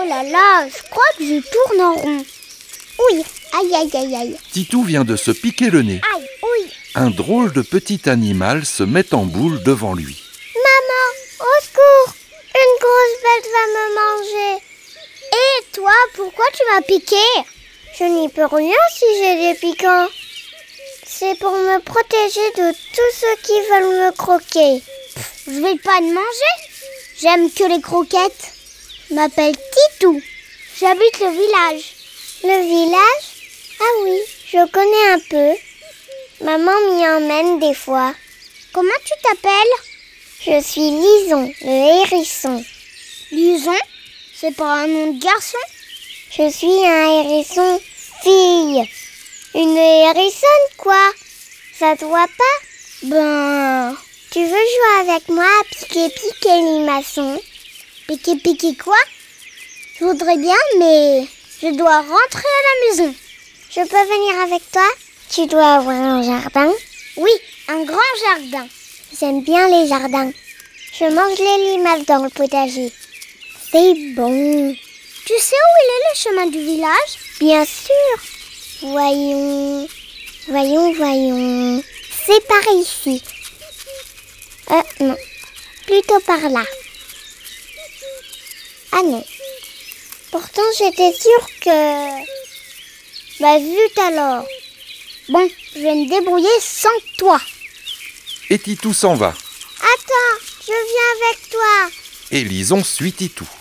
là là, je crois que je tourne en rond. Oui, aïe aïe aïe aïe. Titou vient de se piquer le nez. Aïe, oui. Un drôle de petit animal se met en boule devant lui. Maman, au secours, une grosse bête va me manger. Et toi, pourquoi tu m'as piqué? Je n'y peux rien si j'ai des piquants. C'est pour me protéger de tous ceux qui veulent me croquer. Je vais pas te manger. J'aime que les croquettes. Je m'appelle Titou. J'habite le village. Le village? Ah oui, je connais un peu. Maman m'y emmène des fois. Comment tu t'appelles? Je suis Lison, le hérisson. Lison? C'est pas un nom de garçon? Je suis un hérisson fille. Une hérissonne, quoi? Ça te voit pas? Ben... Tu veux jouer avec moi à piquer limaçon? Piquer quoi? Je voudrais bien, mais je dois rentrer à la maison. Je peux venir avec toi? Tu dois avoir un jardin? Oui, un grand jardin. J'aime bien les jardins. Je mange les limaces dans le potager. C'est bon. Tu sais où il est le chemin du village? Bien sûr. Voyons. C'est par ici. Non. Plutôt par là. Ah non. Pourtant, j'étais sûre que... Zut alors. Bon, je vais me débrouiller sans toi. Et Titou s'en va. Attends, je viens avec toi. Et Lison suit Titou.